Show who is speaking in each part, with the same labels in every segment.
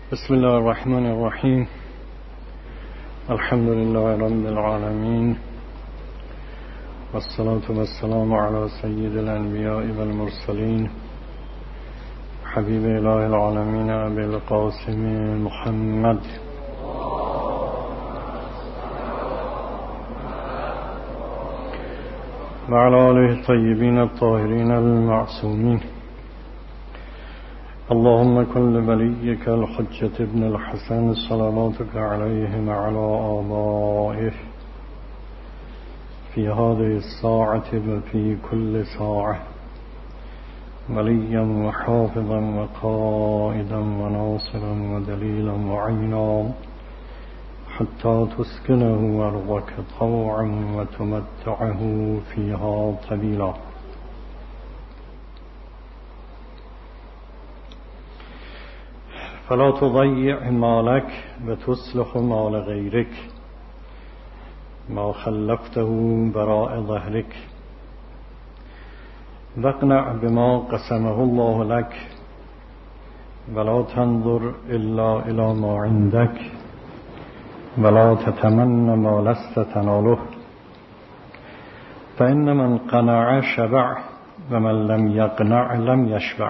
Speaker 1: بسم الله الرحمن الرحیم. الحمد لله رب العالمین والصلاة والسلام على سید الانبیاء والمرسلین حبیب اله العالمین ابی القاسم محمد و علی آله الطیبین الطاهرین المعصومین. اللهم كن لوليك الحجة ابن الحسن صلواتك عليه وعلى آبائه في هذه الساعة وفي كل ساعة وليا وحافظا وقائدا وناصرا ودليلا وعينا حتى تسكنه أرضك طوعا وتمتعه فيها طويلا. فلا تضيع مالك وتصلح مال غيرك ما خلفته براء ظهرك واقنع بما قسمه الله لك ولا تنظر إلا إلى ما عندك ولا تتمنى ما لست تناله فإن من قنع شبع ومن لم يقنع لم يشبع.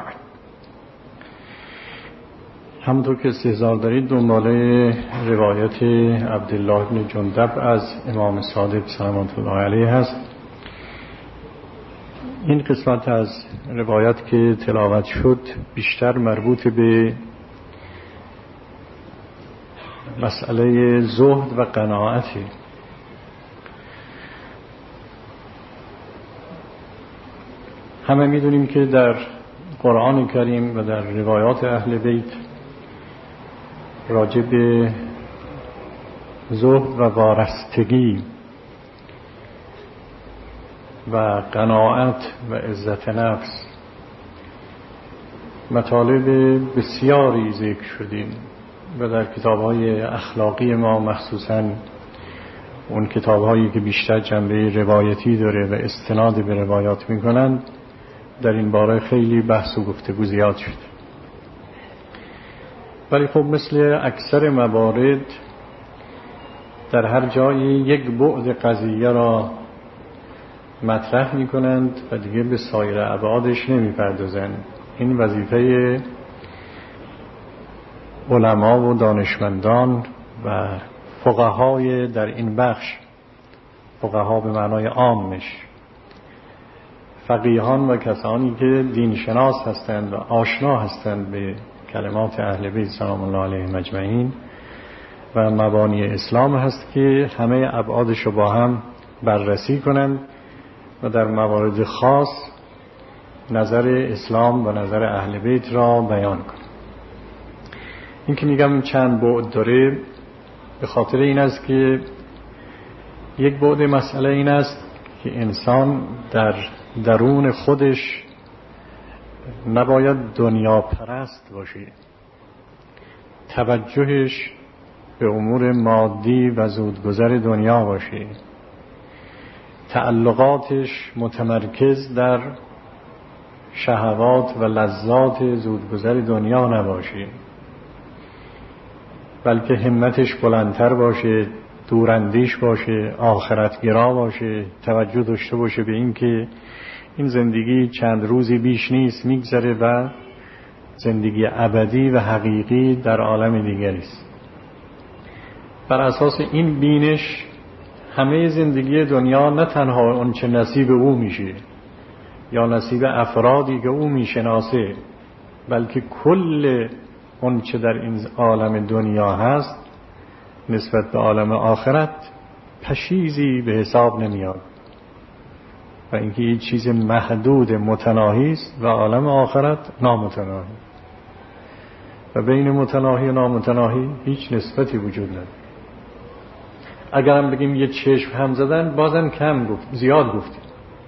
Speaker 1: همونطور که استحضار دارید دنباله روایت عبدالله بن جندب از امام صادق سلامت الله علیه هست. این قسمت از روایت که تلاوت شد بیشتر مربوط به مسئله زهد و قناعته. همه میدونیم که در قرآن کریم و در روایات اهل بیت راجع به زهد و وارستگی و قناعت و عزت نفس مطالب بسیاری ذکر شدیم و در کتاب‌های اخلاقی ما مخصوصاً اون کتاب‌هایی که بیشتر جنبه روایتی داره و استناد به روایات می‌کنند در این باره خیلی بحث و گفتگو زیاد شد. ولی خب مثل اکثر موارد در هر جایی یک بعد قضیه را مطرح می کنند و دیگه به سایر ابعادش نمی پردازند. این وظیفه علما و دانشمندان و فقهای در این بخش، فقها به معنای عامش، فقیهان و کسانی که دینشناس هستند و آشنا هستند به کلمات اهل بیت سلام الله علیهم اجمعین و مبانی اسلام هست که همه ابعادش رو با هم بررسی کنند و در موارد خاص نظر اسلام و نظر اهل بیت را بیان کنند. این که میگم چند بعد داره به خاطر این است که یک بعد مسئله این است که انسان در درون خودش نباید دنیا پرست باشه، توجهش به امور مادی و زودگذر دنیا باشه، تعلقاتش متمرکز در شهوات و لذات زودگذر دنیا نباشه، بلکه همتش بلندتر باشه، دوراندیش باشه، آخرتگرا باشه، توجه داشته باشه به این که این زندگی چند روزی بیش نیست میگذره و زندگی ابدی و حقیقی در عالم دیگری است. بر اساس این بینش همه زندگی دنیا نه تنها اون چه نصیب او میشه یا نصیب افرادی که او میشناسه، بلکه کل اون چه در این عالم دنیا هست نسبت به عالم آخرت پشیزی به حساب نمیاد و اینکه این چیز محدود متناهی است و عالم آخرت نامتناهی و بین متناهی و نامتناهی هیچ نسبتی وجود نداره. اگرم بگیم یه چشم هم زدن بازم کم گفت، زیاد گفتیم.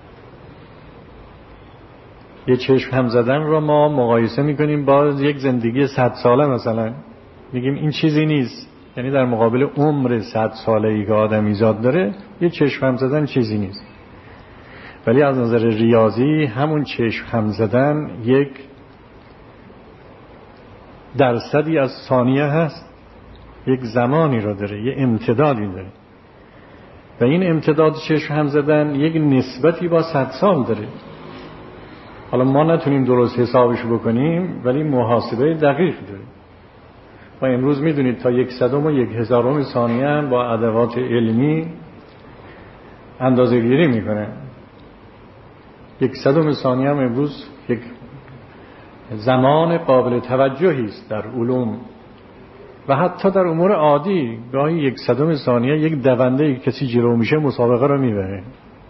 Speaker 1: یه چشم هم زدن رو ما مقایسه میکنیم با یک زندگی 100 ساله مثلا، میگیم این چیزی نیست، یعنی در مقابل عمر 100 ساله‌ای که آدمیزاد داره یه چشم هم زدن چیزی نیست. ولی از نظر ریاضی همون چشم هم زدن یک درصدی از ثانیه هست، یک زمانی رو داره، یک امتدادی داره و این امتداد چشم هم زدن یک نسبتی با 100 سال داره. حالا ما نتونیم درست حسابش بکنیم ولی محاسبه دقیق داره و امروز میدونید تا 1/100 و 1/1000 ثانیه هم با ادوات علمی اندازه گیری میکنه. 1/100 ثانیه هم امروز یک زمان قابل توجهی است در علوم و حتی در امور عادی. گاهی 1/100 ثانیه یک دونده کسی جلو میشه مسابقه رو میبره،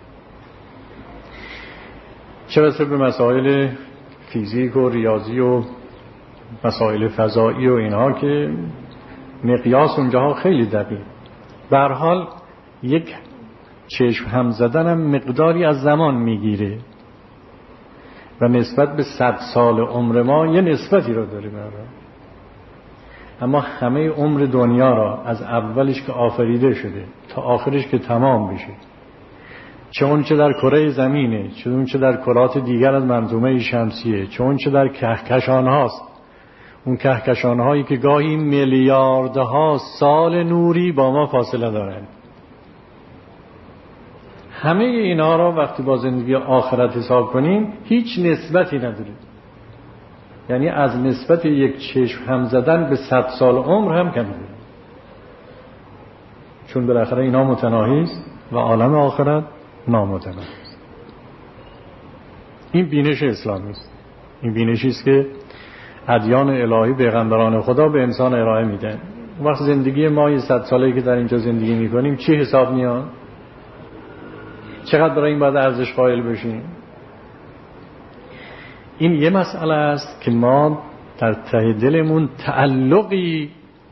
Speaker 1: چه رسه به مسائل فیزیک و ریاضی و مسائل فضایی و اینها که مقیاس اونجاها خیلی دقیق. به هر حال یک چشم هم زدن هم مقداری از زمان میگیره و نسبت به 100 سال عمر ما یه نسبتی رو داره برای. اما همه عمر دنیا را از اولش که آفریده شده تا آخرش که تمام بشه، چه اون چه در کره زمینه، چه اون چه در کرات دیگر از منظومه شمسیه، چه اون چه در کهکشان هاست، اون کهکشان هایی که گاهی میلیاردها سال نوری با ما فاصله دارند، همه اینا را وقتی با زندگی آخرت حساب کنیم هیچ نسبتی نداره. یعنی از نسبت یک چشم هم زدن به 100 سال عمر هم کم داره، چون بالاخره اینا متناهی است و عالم آخرت نامتناهی است. این بینش اسلامی است. این بینشی است که ادیان الهی پیغمبران خدا به انسان ارائه میدن. وقت زندگی ما 100 ساله که در اینجا زندگی میکنیم چی حساب میاد؟ چقدر برای این باید ارزش قائل بشیم؟ این یه مسئله است که ما در ته دلمون تعلقی،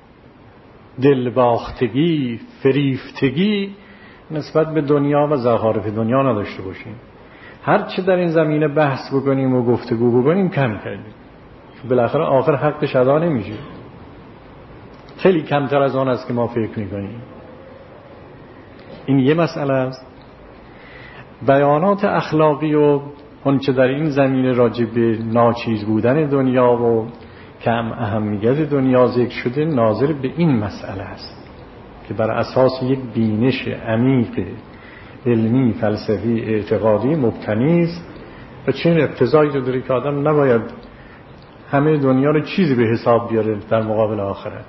Speaker 1: دلباختگی، فریفتگی نسبت به دنیا و زخارف دنیا نداشته باشیم. هر چه در این زمینه بحث بکنیم و گفتگو بکنیم کم کردیم، بالاخره آخر حقش ادا نمیشه. خیلی کمتر از آن است که ما فکر میکنیم. این یه مسئله است. بیانات اخلاقی و اون چه در این زمینه راجع به ناچیز بودن دنیا و کم اهمیت دنیا ذکر شده ناظر به این مسئله است که بر اساس یک بینش عمیق علمی، فلسفی، اعتقادی مبتنی است و چنین اقتضایی رو داره که آدم نباید همه دنیا رو چیزی به حساب بیاره در مقابل آخرت.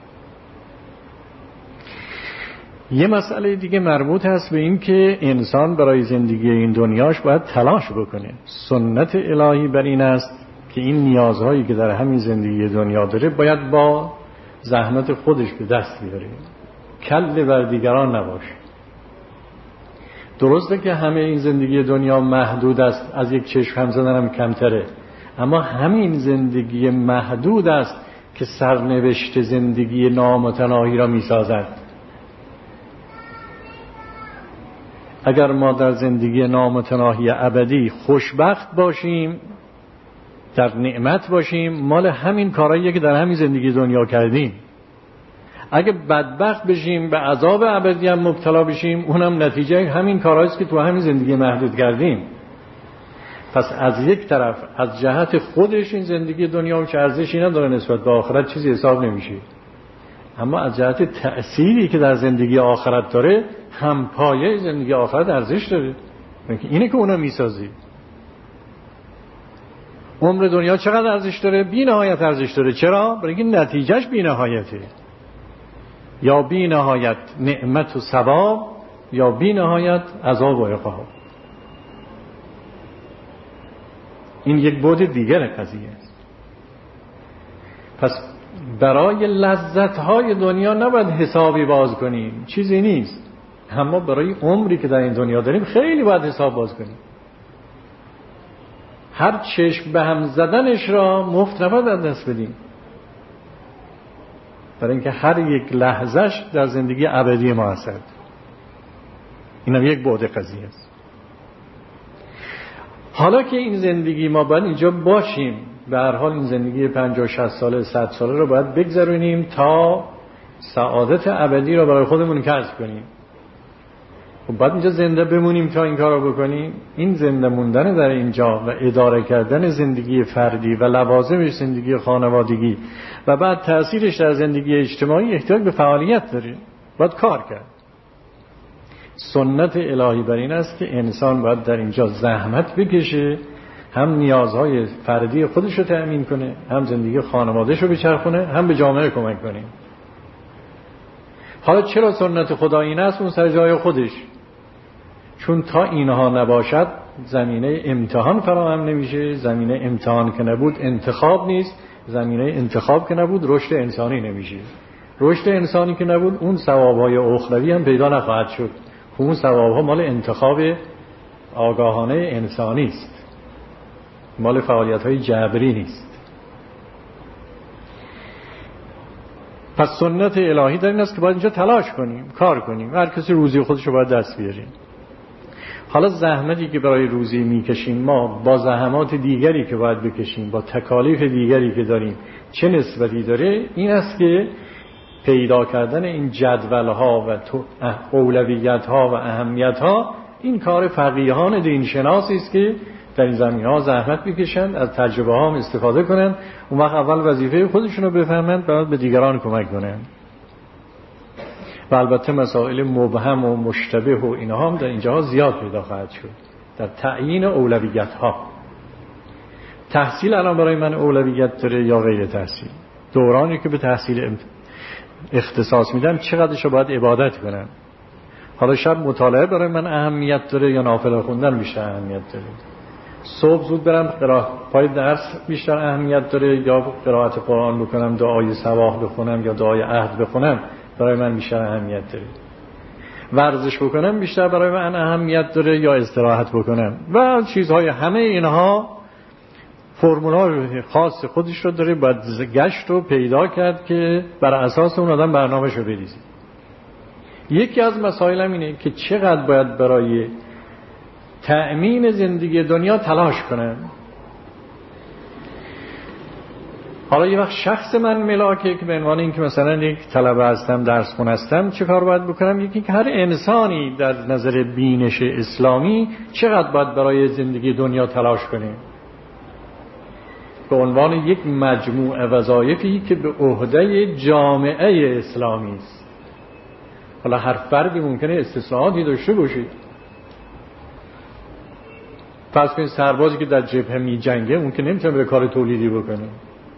Speaker 1: یه مسئله دیگه مربوط هست به این که انسان برای زندگی این دنیاش باید تلاش بکنه. سنت الهی بر این است که این نیازهایی که در همین زندگی دنیا داره باید با زحمت خودش به دست بیاره، کل بر دیگران نباشه. درسته که همه این زندگی دنیا محدود است، از یک چشم هم زدن هم کمتره، اما همین زندگی محدود است که سرنوشت زندگی نامتناهی را میسازد. اگر ما در زندگی نامتناهی ابدی خوشبخت باشیم، در نعمت باشیم، مال همین کارهاییه که در همین زندگی دنیا کردیم. اگه بدبخت بشیم، به عذاب ابدی هم مبتلا بشیم، اونم نتیجه همین کارهاییست که تو همین زندگی محدود کردیم. پس از یک طرف از جهت خودش این زندگی دنیا چه ارزشی نداره، نسبت به آخرت چیزی حساب نمیشه، اما از جهت تأثیری که در زندگی آخرت داره هم پایه زندگی آخرت ارزش داره. اینه که اونا میسازی. عمر دنیا چقدر ارزش داره؟ بی نهایت ارزش داره. چرا؟ برای اینکه نتیجهش بی نهایته، یا بی نهایت نعمت و ثواب یا بی نهایت عذاب و عقاب. این یک بعد دیگر قضیه است. پس برای لذت‌های دنیا نباید حسابی باز کنیم، چیزی نیست. اما برای عمری که در این دنیا داریم خیلی باید حساب باز کنیم. هر چشم به هم زدنش را مفت نباید از دست بدیم، برای اینکه هر یک لحظهش در زندگی ابدی ما هست. اینم یک بعد قضیه است. حالا که این زندگی ما باید اینجا باشیم، به هر حال این زندگی 50-60 ساله 100 ساله رو باید بگذرونیم تا سعادت ابدی رو برای خودمون کسب کنیم. خب باید اینجا زنده بمونیم تا این کار رو بکنیم. این زنده موندن در اینجا و اداره کردن زندگی فردی و لوازمش زندگی خانوادگی و بعد تأثیرش در زندگی اجتماعی احتیاج به فعالیت داره، باید کار کرد. سنت الهی بر این است که انسان باید در اینجا زحمت بکشه، هم نیازهای فردی خودش رو تأمین کنه، هم زندگی خانواده‌اش رو بچرخونه، هم به جامعه کمک کنه. حالا چرا سنت خدا این است؟ اون سر جای خودش، چون تا اینها نباشد زمینه امتحان فراهم نمیشه. زمینه امتحان که نبود انتخاب نیست، زمینه انتخاب که نبود رشد انسانی نمیشه. رشد انسانی که نبود اون ثوابهای اخروی هم پیدا نخواهد شد. اون ثوابها مال انتخاب آگاهانه انسانی است، مال فعالیت‌های جبری نیست. پس سنت الهی در این است که باید اینجا تلاش کنیم، کار کنیم، هر کسی روزی خودش رو باید دست بیاره. حالا زحمتی که برای روزی میکشیم ما با زحمات دیگری که باید بکشیم، با تکالیف دیگری که داریم، چه نسبتی داره؟ این است که پیدا کردن این جدول‌ها و اولویت‌ها و اهمیت‌ها این کار فقیهان دینشناسی است که در این زمینه‌ها زحمت میکشند، از تجربه ها هم استفاده کنند. اون وقت اول وظیفه خودشون رو بفهمند، بعد به دیگران کمک کنند. و البته مسائل مبهم و مشتبه و اینها هم در اینجاها زیاد پیدا خواهد شد در تعیین اولویت‌ها. تحصیل الان برای من اولویت داره یا غیر تحصیل؟ دورانی که به تحصیل اختصاص میدم چقدرش رو باید عبادت کنم؟ حالا شب مطالعه برای من اهمیت داره یا نافله خوندن بیشتر اهمیت داره؟ صبح زود برم پای درس بیشتر اهمیت داره یا قرائت قرآن بکنم، دعای صباح بخونم یا دعای عهد بخونم برای من بیشتر اهمیت داره؟ ورزش بکنم بیشتر برای من اهمیت داره یا استراحت بکنم؟ و چیزهای همه اینها فرمول‌های خاص خودش رو داره، باید گشت رو پیدا کرد که بر اساس اون آدم برنامه‌ش رو بریزه. یکی از مسائل هم اینه که چقدر باید برای تأمین زندگی دنیا تلاش کنم. حالا یه وقت شخص من ملاکه که به عنوان این که مثلا یک طلبه هستم، درس خون هستم، چه کار باید بکنم؟ یکی که هر انسانی در نظر بینش اسلامی چقدر باید برای زندگی دنیا تلاش کنه به عنوان یک مجموعه وظایفی که به عهده جامعه اسلامی است. حالا هر فردی ممکنه استثناءاتی داشته باشه. فرض کنید سربازی که در جبهه می جنگه اون که نمیتونه به کار تولیدی بکنه.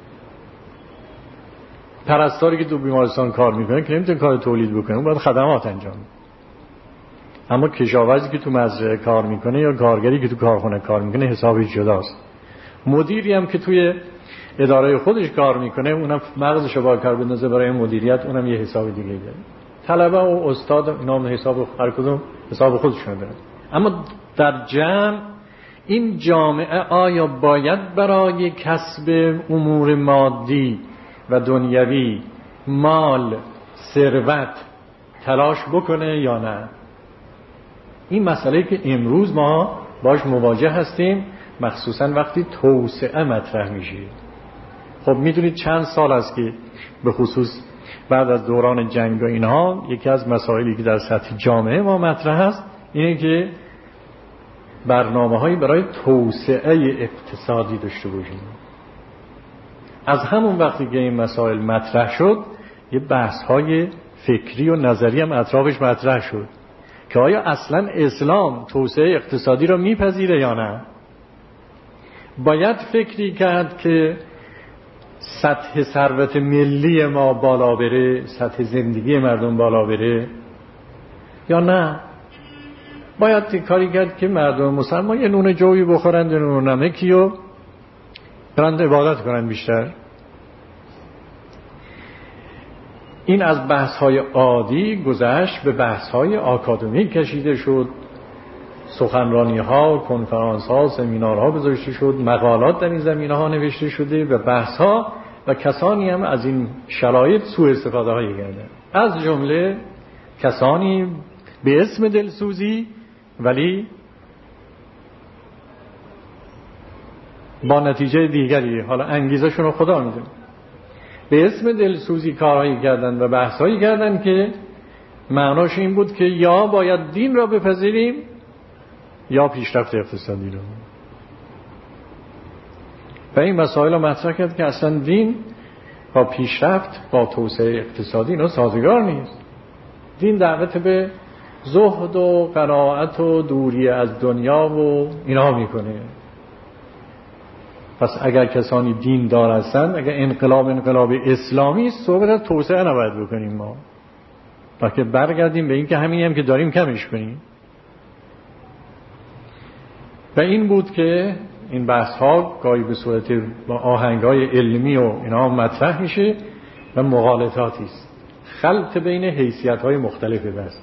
Speaker 1: پرستاری که تو بیمارستان کار میکنه که نمیتونه کار تولید بکنه، اون باید خدمات انجام بده. اما کشاورزی که تو مزرعه کار میکنه یا کارگری که تو کارخونه کار میکنه حسابش جداست. مدیری هم که توی اداره خودش کار میکنه اونم مغزش رو با کار بندازه برای مدیریت، اونم یه حساب دیگه داره. طلبه و استاد نام حساب هر کدوم حساب خودشون داره. اما در جمع این جامعه آیا باید برای کسب امور مادی و دنیوی، مال، ثروت تلاش بکنه یا نه؟ این مسئله که امروز ما باش مواجه هستیم، مخصوصا وقتی توسعه مطرح میشه. خب میدونید چند سال است که به خصوص بعد از دوران جنگ و اینها یکی از مسائلی که در سطح جامعه ما مطرح است اینه که برنامه‌هایی برای توسعه اقتصادی داشته باشیم. از همون وقتی که این مسائل مطرح شد یه بحث‌های فکری و نظری هم اطرافش مطرح شد که آیا اصلا اسلام توسعه اقتصادی رو میپذیره یا نه؟ باید فکری کرد که سطح ثروت ملی ما بالا بره، سطح زندگی مردم بالا بره یا نه؟ باید کاری کرد که مردم مسلمان یه نون جوی بخورند، یه نون نمکی و برند عبادت کنند بیشتر. این از بحث‌های عادی گذشت به بحث‌های آکادمیک کشیده شد، سخنرانی‌ها، کنفرانس‌ها، سمینارها گذاشته شد، مقالات در این زمینه‌ها نوشته شده و بحث‌ها و کسانی هم از این شرایط سوء استفاده‌هایی کردند، از جمله کسانی به اسم دلسوزی ولی با نتیجه دیگری، حالا انگیزشون رو خدا میدونه، به اسم دلسوزی کارهایی کردن و بحثایی کردن که معناش این بود که یا باید دین را بپذیریم یا پیشرفت اقتصادی را. و این مسائل را مطرح کرد که اصلا دین با پیشرفت، با توسعه اقتصادی اینا سازگار نیست. دین دعوت به زهد و قناعت و دوری از دنیا و اینا میکنه. پس اگر کسانی دین دار هستند، اگر انقلاب اسلامی است، صحبت از توسعه نباید بکنیم ما، بلکه برگردیم به این که همین هم که داریم کمش کنیم. و این بود که این بحث ها گاهی به صورت با آهنگ های علمی و اینا مطرح میشه و مغالطاتی است، خلط بین حیثیت های مختلف بحثی.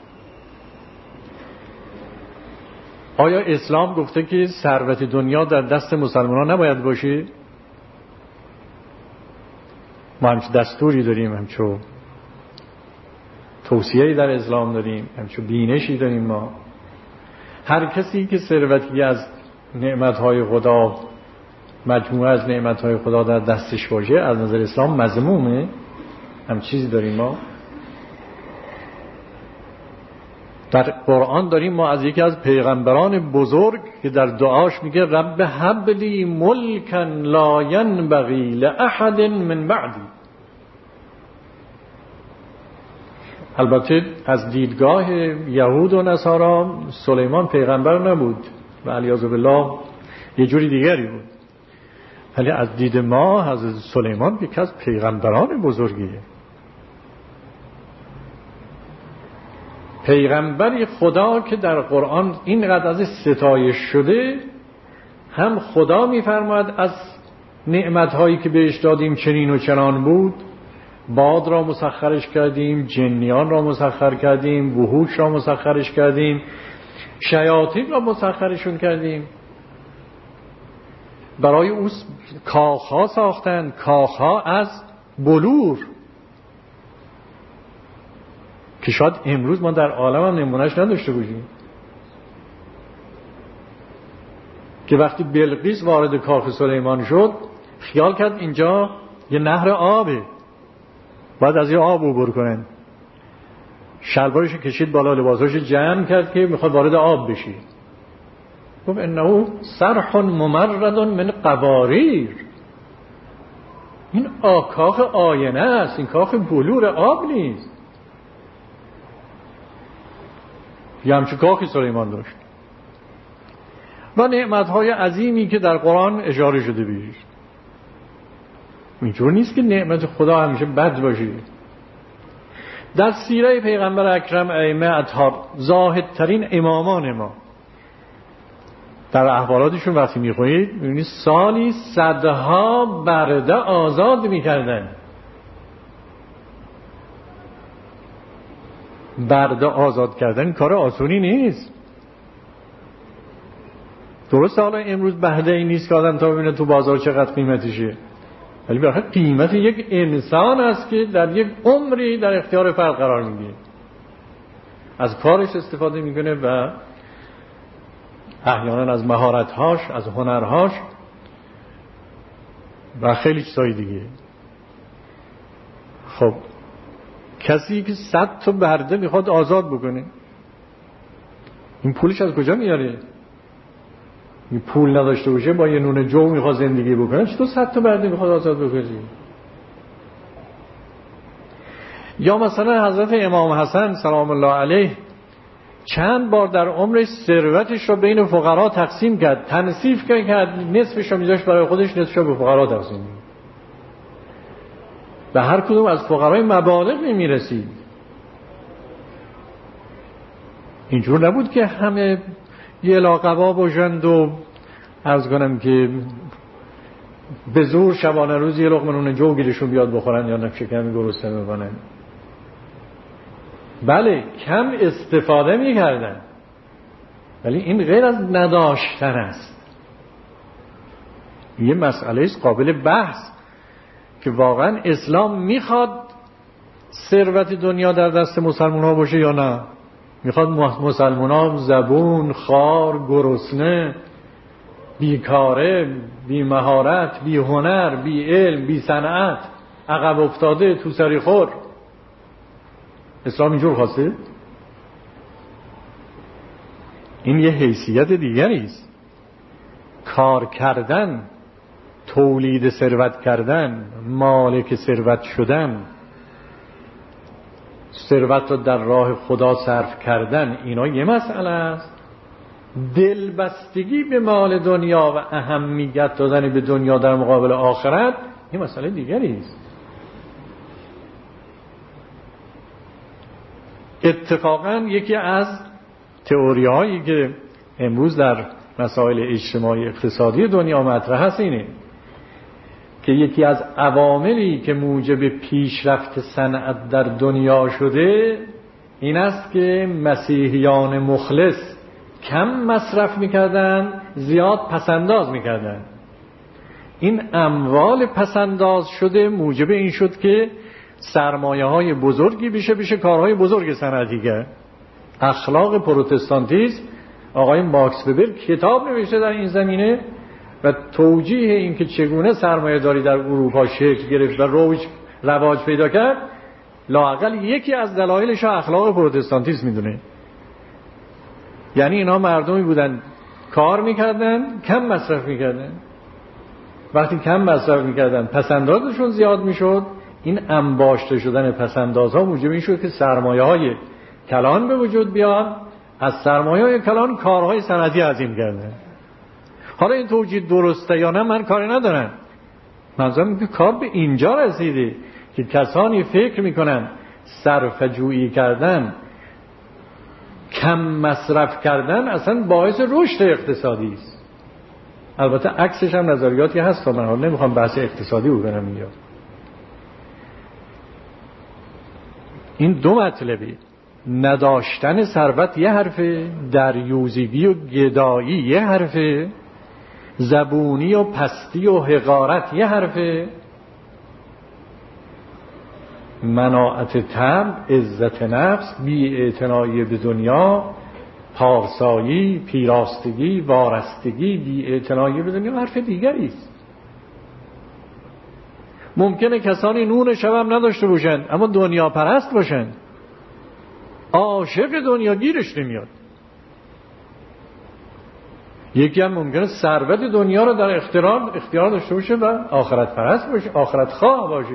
Speaker 1: آیا اسلام گفته که ثروت دنیا در دست مسلمانان نباید باشه؟ ما همچون دستوری داریم، همچون توصیه‌ای در اسلام داریم، همچون بینشی داریم. ما هر کسی که ثروتی از نعمتهای خدا، مجموعه از نعمتهای خدا در دستش باشه، از نظر اسلام مذمومه. هم چیزی داریم ما در قرآن داریم، ما از یکی از پیغمبران بزرگ که در دعاش میگه رب هب لی ملکا لا ینبغی لاحد من بعدی. البته از دیدگاه یهود و نصارا سلیمان پیغمبر نبود و علیاذ بالله یه جوری دیگری بود، ولی از دید ما حضرت سلیمان یکی از پیغمبران بزرگیه. پیغمبری خدا که در قرآن اینقدر از ستایش شده، هم خدا میفرماید از نعمتهایی که بهش دادیم چنین و چنان بود، باد را مسخرش کردیم، جنیان را مسخر کردیم، وحوش را مسخرش کردیم، شیاطین را مسخرشون کردیم. برای او کاخها ساختن، کاخها از بلور که شاید امروز ما در عالم هم نمونهش نداشته باشیم، که وقتی بلقیس وارد کاخ سلیمان شد خیال کرد اینجا یه نهر آبه، باید از یه آب عبور کنن. شلوارش کشید بالا، لباساش جمع کرد که میخواد وارد آب بشی. گفت انه صرح ممرد من قواریر، این کاخ آینه است، این کاخ بلور آب نیست. یه همچه کاخی سلیمان داشت و نعمتهای عظیمی که در قرآن اشاره شده بیش. اینجور نیست که نعمت خدا همیشه بد باشه. در سیره پیغمبر اکرم ائمه اطهار، زاهدترین امامان ما، در احوالاتشون وقتی میخونید میبینید سالی صدها برده آزاد میکردن. برده آزاد کردن کار آسونی نیست. درسته حالا امروز بهده ای نیست که آدم تا ببینه تو بازار چقدر قیمتشه، ولی بالاخره قیمت یک انسان است که در یک عمری در اختیار فرد قرار میگیره، از کارش استفاده میکنه و احیانا از مهارت‌هاش، از هنرهاش و خیلی چیزای دیگه. خب کسی که 100 تا برده میخواد آزاد بکنه، این پولش از کجا میاره؟ این پول نداشته باشه، با یه نون جو میخواد زندگی بکنه، چطور 100 تا برده میخواد آزاد بکنه؟ یا مثلا حضرت امام حسن سلام الله علیه چند بار در عمرش ثروتش رو بین فقرا تقسیم کرد، تنصیف کرد، نصفش رو میذاشت برای خودش، نصفش رو به فقرا تقسیم کرد. به هر کدوم از فقرای مبالغ میرسید. اینجور نبود که همه یه لاقبا باشند و عرض کنم که به زور شبانه روز یه لقمه نون جو گیرشون بیاد بخورن یا نقشه کمی گرسنه بکنن. بله کم استفاده میکردن، ولی این غیر از نداشتن است. یه مسئله است قابل بحث که واقعا اسلام میخواد ثروت دنیا در دست مسلمان ها باشه یا نه. میخواد مسلمان ها زبون، خار، گرسنه، بیکاره، بی مهارت، بی هنر، بی علم، بی صنعت، عقب افتاده، تو سری خور. اسلام اینجور خواسته؟ این یه حیثیت دیگری است. کار کردن، تولید ثروت کردن، مالک ثروت شدن، ثروت رو در راه خدا صرف کردن، اینا یه مسئله است. دلبستگی به مال دنیا و اهمیت دادن به دنیا در مقابل آخرت یه مسئله دیگری است. اتفاقاً یکی از تئوری‌هایی که امروز در مسائل اجتماعی اقتصادی دنیا مطرح هست اینه که یکی از عواملی که موجب پیشرفت صنعت در دنیا شده این است که مسیحیان مخلص کم مصرف میکردن، زیاد پسنداز میکردن. این اموال پسنداز شده موجب این شد که سرمایه های بزرگی بشه کارهای بزرگ صنعتی کرد. اخلاق پروتستانتیسم، آقای ماکس وبر کتاب نوشته در این زمینه و توجیه این که چگونه سرمایه داری در اروپا شکل گرفت و رواج پیدا کرد، لااقل یکی از دلایلش اخلاق پروتستانتیسم میدونه. یعنی اینا مردمی بودن کار میکردن، کم مصرف میکردن. وقتی کم مصرف میکردن پسندازشون زیاد میشد. این انباشته شدن پسندازها موجب این شد که سرمایه های کلان به وجود بیاد. از سرمایه های کلان کارهای صنعتی عظیم کردن. حالا این توجیه درسته یا نه من کاری ندارم. منظورم اینه که کار به اینجا رسیده که کسانی فکر میکنن صرفه جویی کردن، کم مصرف کردن اصلا باعث رشد اقتصادی است. البته عکسش هم نظریاتی هست، من حالا نمیخوام بحث اقتصادی بکنم اینجا. این دو مطلبی، نداشتن ثروت یه حرفه، دریوزگی و گدایی یه حرفه، زبونی و پستی و حقارت یه حرفه، مناعت طبع، عزت نفس، بی‌اعتنایی به دنیا، پارسایی، پیراستگی، وارستگی، بی‌اعتنایی به دنیا حرف دیگری است. ممکنه کسانی نون شب هم نداشته باشند اما دنیا پرست باشند، عاشق دنیا گیرش نمیاد. یکی هم ممکنه ثروت دنیا رو در اختیار داشته باشه و آخرت پرست باشه، آخرت خواه باشه،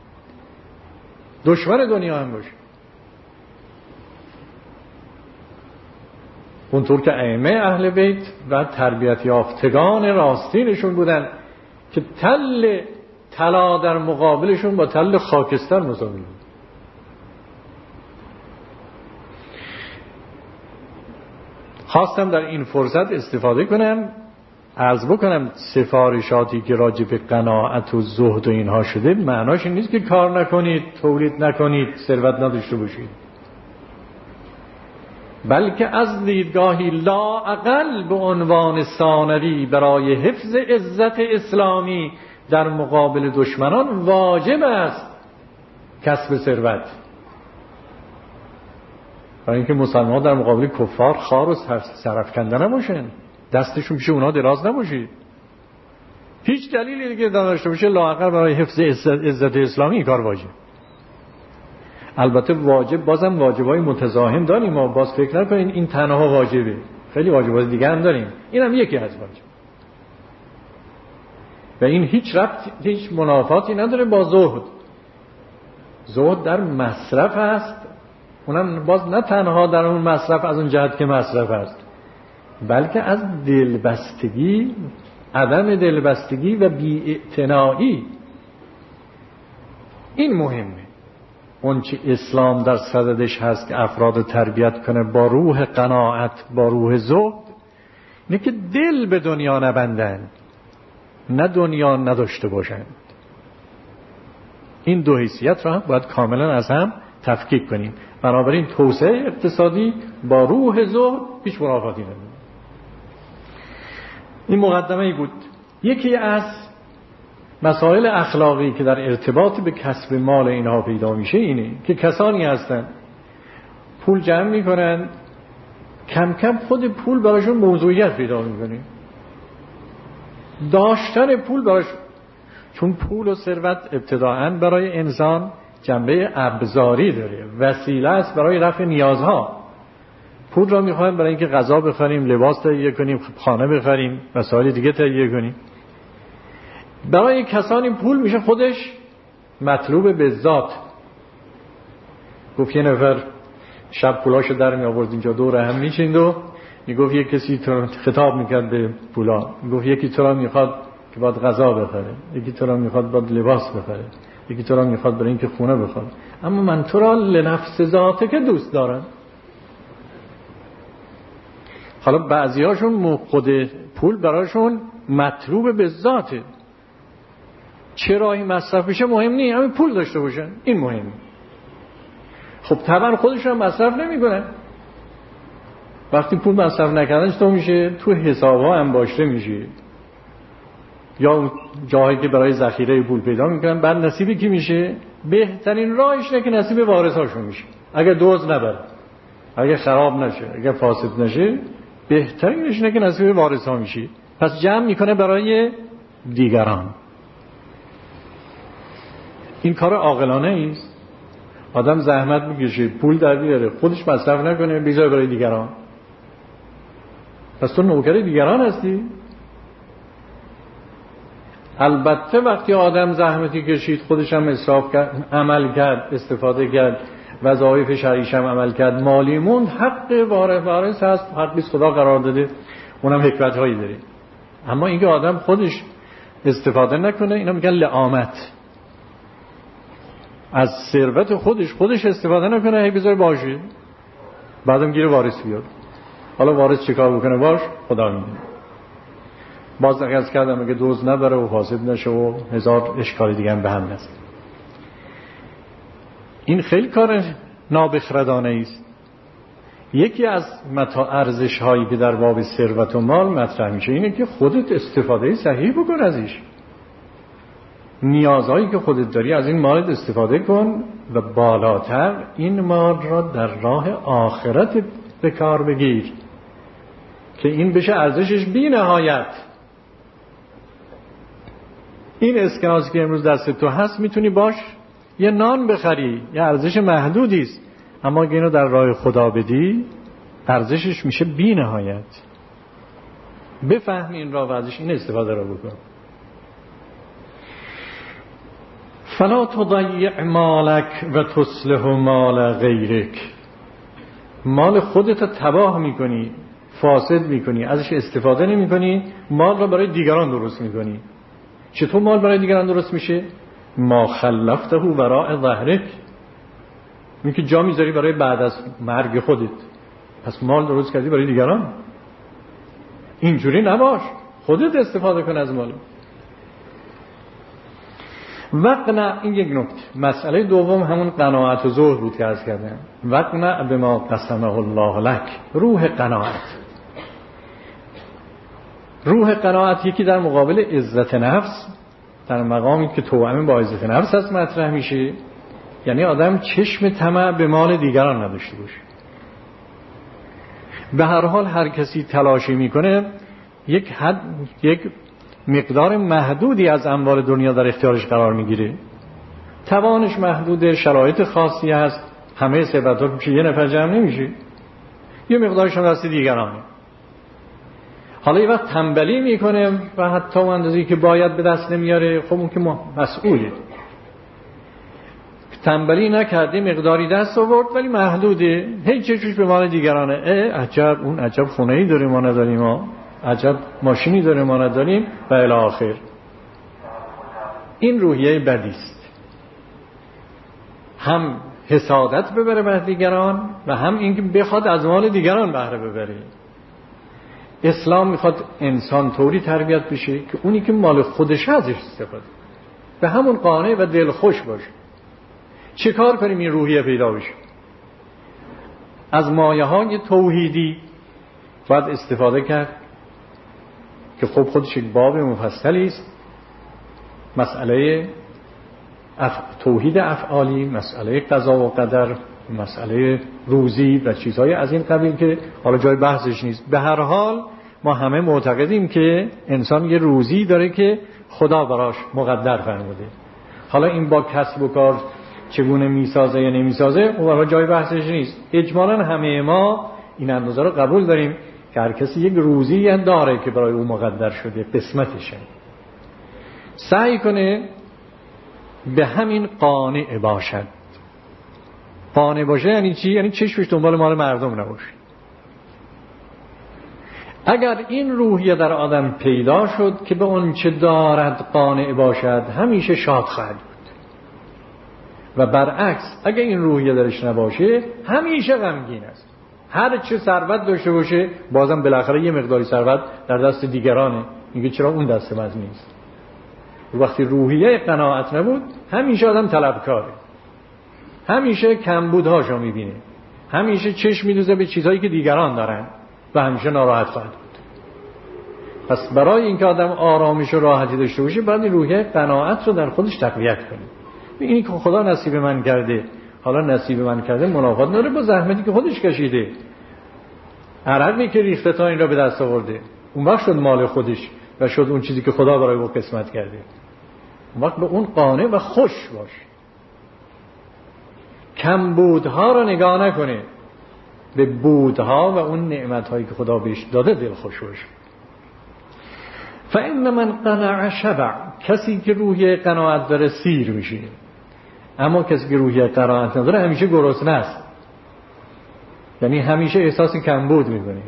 Speaker 1: دشمن دنیا هم باشه. اونطور که ائمه اهل بیت و تربیت یافتگان راستینشون بودن که تل طلا در مقابلشون با تل خاکستر مساوی بود. خواستم در این فرصت استفاده کنم عرض بکنم سفارشاتی که راجع به قناعت و زهد و اینها شده معناش این نیست که کار نکنید، تولید نکنید، ثروت نداشته باشید، بلکه از دیدگاهی لااقل به عنوان ثانوی برای حفظ عزت اسلامی در مقابل دشمنان واجب است کسب ثروت. برای اینکه مسلمان در مقابل کفار خار و سرافکنده نباشن، دستشون پیش اونا دراز نباشید. هیچ دلیلی دیگه نداشته باشه لااقل برای حفظ عزت اسلامی این کار واجب. البته واجب بازم واجبای متزاحم داریم، ما باز فکر نکنین این تنها واجبه، خیلی واجبات دیگه هم داریم، اینم یکی از واجب. و این هیچ منافاتی نداره با زهد. زهد در مصرف است، اونم باز نه تنها در اون مصرف از اون جهت که مصرف است، بلکه از دلبستگی، عدم دلبستگی و بی‌اعتنایی. این مهمه. اون چه اسلام در صددش هست که افراد تربیت کنه با روح قناعت، با روح زهد، اینه که دل به دنیا نبندن، نه دنیا نداشته باشند. این دو حیثیت را هم باید کاملا از هم تفکیک کنیم. بنابراین توسعه اقتصادی با روح زهد هیچ منافاتی نداره. این مقدمه بود. یکی از مسائل اخلاقی که در ارتباط به کسب مال اینها پیدا میشه اینه که کسانی هستن پول جمع میکنن، کم کم خود پول براشون موضوعیت پیدا میکنه. داشتن پول براش، چون پول و ثروت ابتداعاً برای انسان جنبه ابزاری داره، وسیله است برای رفع نیازها. پول را میخوایم برای اینکه غذا بخریم، لباس تهیه کنیم، خانه بخریم، وسایل دیگه تهیه کنیم. برای کسانی پول میشه خودش مطلوب به ذات. گفت یه نفر شب پولاشو در می آورد اینجا دور هم میچیند و میگفت یک کسی تو خطاب میکرد به پولا، میگفت یکی تو را میخواد که باید غذا بخره، یکی تو را میخواد باید لباس بخره، یکی تو را میخواد برای اینکه خونه بخره، اما من تو را لنفس ذاته که دوست دارم. حالا بعضیاشون خود پول براشون مطلوب به ذاته، چه راهی مصرف بشه مهم نیست، همین پول داشته باشن این مهمه. خب طبعا خودشون مصرف نمیکنن. وقتی پول مصرف نکردن چطور میشه؟ تو حسابها انباشته میشه، یا جایی که برای ذخیره پول پیدا میکنن. بعد نصیبی کی میشه؟ بهترین راهش اینه که نصیب وارثاشون میشه. اگر دزد نبره، اگر خراب نشه، اگر فاسد نشه، بهترینش اینه که نصیب وارثا میشه. پس جمع میکنه برای دیگران. این کار عاقلانه است. آدم زحمت میکشه، پول در بیاره، خودش مصرف نکنه، بذاره برای دیگران. پس تو نوکر دیگران هستی. البته وقتی آدم زحمتی کشید، خودش هم اسراف کرد، عمل کرد، استفاده کرد، وظایف شرعیش هم عمل کرد، مالی موند، حق وارث هست، حقی خدا قرار داده، اونم حکمت هایی داره. اما اینکه آدم خودش استفاده نکنه، اینا میگن لعامت. از ثروت خودش استفاده نکنه، هی بذاره باشه، بعدم گیره وارث بیاد. حالا وارث چیکار بکنه باش؟ خدا میدونه. باز عرض کردم اگه دزد نبره و فاسد نشه و هزار اشکال دیگه هم به هم نزد. این خیلی کار نابخردانه است. یکی از ارزش هایی که در باب ثروت و مال مطرح میشه اینه که خودت استفاده صحیح بکن ازش. نیازهایی که خودت داری از این مال استفاده کن و بالاتر این مال را در راه آخرت به کار بگیر که این بشه ارزشش بی نهایت. این اسکناسی که امروز دست تو هست میتونی باش یه نان بخری، یه ارزش محدودی است، اما اگه اینو در راه خدا بدی ارزشش میشه بی نهایت. بفهمی این را و ازش این استفاده را بکن. فلا تضیع مالک و تصلح مال غیرک. مال خودت تباه میکنی، فاسد میکنی، ازش استفاده نمیکنی، مال را برای دیگران درست میکنی. چطور مال برای دیگران درست میشه؟ ما خلفته وراء ظهرک. این که جا میذاری برای بعد از مرگ خودت، پس مال درست کردی برای دیگران. اینجوری نباش، خودت استفاده کن از مال. وقنا، این یک نکته. مسئله دوم همون قناعت و زهد بود که عرض کردم. وقنا بما قسمه الله لک. روح قناعت. روح قناعت یکی در مقابل عزت نفس، در مقامی که توأم با عزت نفس هست مطرح میشه. یعنی آدم چشم طمع به مال دیگران نداشته باشه. به هر حال هر کسی تلاشی میکنه یک مقدار محدودی از اموال دنیا در اختیارش قرار میگیره. توانش محدوده، شرایط خاصی هست، همه ثروت‌ها میشه یه نفر جمع نمیشه، یه مقدارش هم دست دیگرانه. حالا یه وقت تنبلی میکنه و حتی اون اندازه‌ای که باید به دست نمیاره، خب اون که مسئوله. تنبلی نکرده، مقداری دست آورد ولی محدوده، هیچ چیزش به مال دیگرانه. عجب، اون عجب خونه‌ای داره ما نداریم، ما عجب ماشینی داره ما نداریم و الی آخر. این روحیه بدی است. هم حسادت ببره به دیگران و هم اینکه بخواد از مال دیگران بهره ببره. اسلام میخواد انسان طوری تربیت بشه که اونی که مال خودش ازش استفاده به همون قانع و دلخوش باشه. چه کار کنیم این روحیه پیدا بشه؟ از مایه‌های توحیدی باید استفاده کرد که خب خودش یک باب مفصلی است. مسئله توحید افعالی، مسئله قضا و قدر، مسئله روزی و چیزهای از این قبیل که حالا جای بحثش نیست. به هر حال ما همه معتقدیم که انسان یه روزی داره که خدا براش مقدر فرموده. حالا این با کسب و کار چگونه میسازه یا نمیسازه اون جای بحثش نیست. اجمالاً همه ما این اندازه رو قبول داریم که هر کسی یک روزی داره که برای او مقدر شده، قسمتشه. سعی کنه به همین قانع باشد. قانع باشه یعنی چی؟ یعنی چشمش دنبال مال مردم نباشه. اگر این روحیه در آدم پیدا شد که به اون چه دارد قانع باشد، همیشه شاد خواهد بود. و برعکس اگر این روحیه درش نباشه همیشه غمگین است. هر چه ثروت داشته باشه بازم بالاخره یه مقداری ثروت در دست دیگرانه، میگه چرا اون دست من نیست. وقتی روحیه قناعت نبود همیشه آدم طلبکاره، همیشه کمبودهاشو میبینه، همیشه چشم میدوزه به چیزهایی که دیگران دارن و همیشه ناراحت خواهد بود. پس برای اینکه آدم آرامش و راحتی داشته باشه باید این روحیه قناعت رو در خودش تقویت کنه. اینی که خدا نصیب من کرده، حالا نصیب من کرده منافات نداره با زحمتی که خودش کشیده، عرقی که ریخته تا این را به دست آورده، اون وقت شد مال خودش و شد اون چیزی که خدا برای او قسمت کرده. اون وقت به اون قانع و خوش باش. کمبودها رو نگاه نکنه، به بودها و اون نعمتهایی که خدا بهش داده دل خوش باش. فإن من قنع شبع، کسی که روحیه قناعت داره سیر میشه، اما کسی که روحیه قناعت نداره همیشه گرسنه است، یعنی همیشه احساس کمبود میکنه.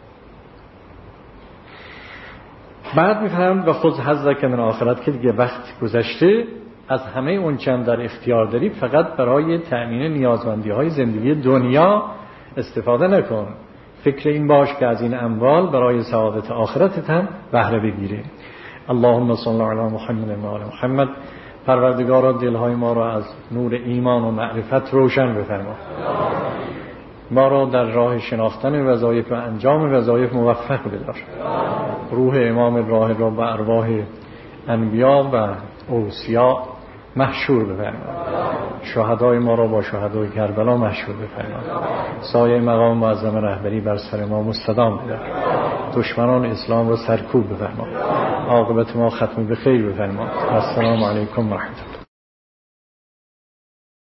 Speaker 1: بعد میفهمم و خود حظک من آخرت که دیگه وقت گذشته از همه اون چند در اختیار داری، فقط برای تأمین نیازمندی های زندگی دنیا استفاده نکن. فکر این باش که از این اموال برای سعادت آخرتت هم بهره بگیری. اللهم صل علی محمد و آل محمد. پروردگارا دلهای ما را از نور ایمان و معرفت روشن بفرما. ما را در راه شناختن وظایف و انجام وظایف موفق بدار. روح امام راه را به ارواح انبیا و اوصیا محشور بفرما. شهدای ما را با شهدای کربلا محشور بفرما. سایه مقام معظم رهبری بر سر ما مستدام بدار. دشمنان اسلام را سرکوب بفرما. عاقبت ما ختم به خیر بفرما. السلام علیکم و رحمت الله.